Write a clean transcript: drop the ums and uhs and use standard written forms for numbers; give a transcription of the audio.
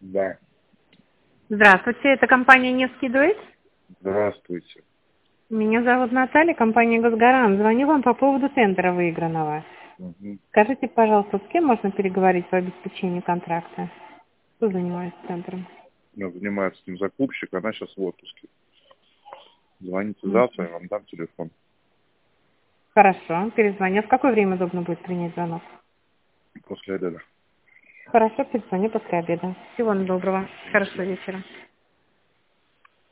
Да. Здравствуйте, это компания «Не скидывает». Здравствуйте. Меня зовут Наталья, компания «Госгарант». Звоню вам по поводу тендера выигранного. Мгм. Скажите, пожалуйста, с кем можно переговорить по обеспечению контракта? Кто занимается тендером? Занимается с ним закупщик, она сейчас в отпуске. Звоните Мгм. завтра, я вам дам телефон. Хорошо, перезвоню. В какое время удобно будет принять звонок? После обеда. Хорошо, перезвоню после обеда. Всего доброго. Хорошего вечера.